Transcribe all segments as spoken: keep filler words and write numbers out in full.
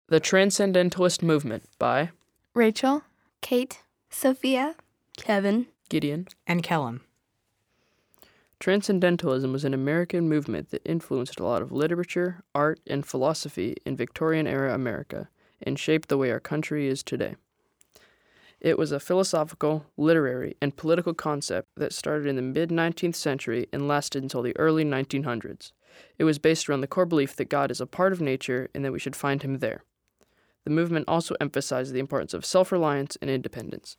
The Transcendentalist Movement by Rachel, Kate, Sophia, Kevin, Gideon, and Kellum. Transcendentalism was an American movement that influenced a lot of literature, art, and philosophy in Victorian-era America and shaped the way our country is today. It was a philosophical, literary, and political concept that started in the mid-nineteenth century and lasted until the early nineteen hundreds. It was based around the core belief that God is a part of nature and that we should find him there. The movement also emphasized the importance of self-reliance and independence.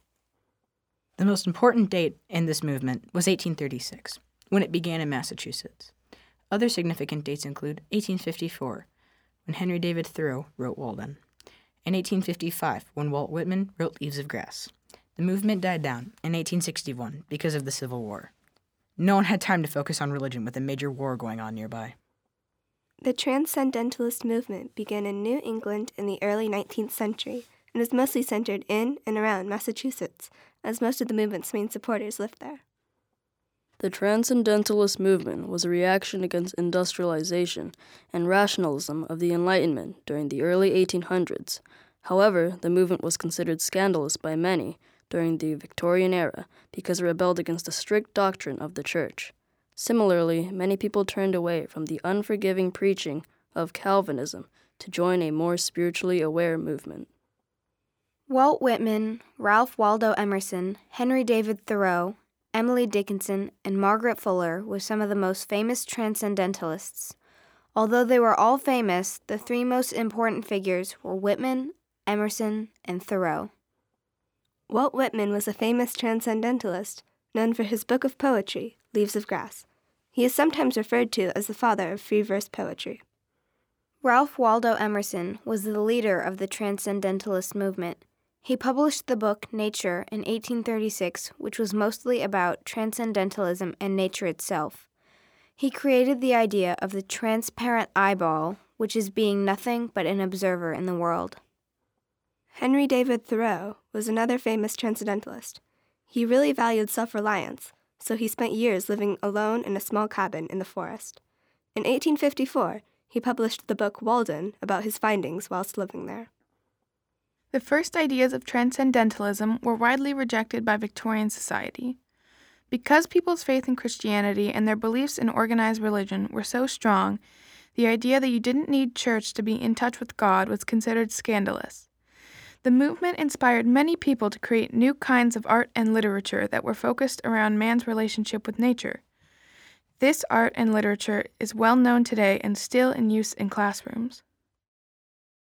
The most important date in this movement was eighteen thirty-six, when it began in Massachusetts. Other significant dates include eighteen fifty-four, when Henry David Thoreau wrote Walden, and eighteen fifty-five, when Walt Whitman wrote Leaves of Grass. The movement died down in eighteen sixty-one because of the Civil War. No one had time to focus on religion with a major war going on nearby. The Transcendentalist movement began in New England in the early nineteenth century and is mostly centered in and around Massachusetts, as most of the movement's main supporters lived there. The Transcendentalist movement was a reaction against industrialization and rationalism of the Enlightenment during the early eighteen hundreds. However, the movement was considered scandalous by many during the Victorian era because it rebelled against the strict doctrine of the Church. Similarly, many people turned away from the unforgiving preaching of Calvinism to join a more spiritually aware movement. Walt Whitman, Ralph Waldo Emerson, Henry David Thoreau, Emily Dickinson, and Margaret Fuller were some of the most famous transcendentalists. Although they were all famous, the three most important figures were Whitman, Emerson, and Thoreau. Walt Whitman was a famous transcendentalist, known for his book of poetry, Leaves of Grass. He is sometimes referred to as the father of free verse poetry. Ralph Waldo Emerson was the leader of the Transcendentalist movement. He published the book Nature in eighteen thirty-six, which was mostly about transcendentalism and nature itself. He created the idea of the transparent eyeball, which is being nothing but an observer in the world. Henry David Thoreau was another famous transcendentalist. He really valued self-reliance, so he spent years living alone in a small cabin in the forest. In eighteen fifty-four, he published the book Walden about his findings whilst living there. The first ideas of transcendentalism were widely rejected by Victorian society. Because people's faith in Christianity and their beliefs in organized religion were so strong, the idea that you didn't need church to be in touch with God was considered scandalous. The movement inspired many people to create new kinds of art and literature that were focused around man's relationship with nature. This art and literature is well known today and still in use in classrooms.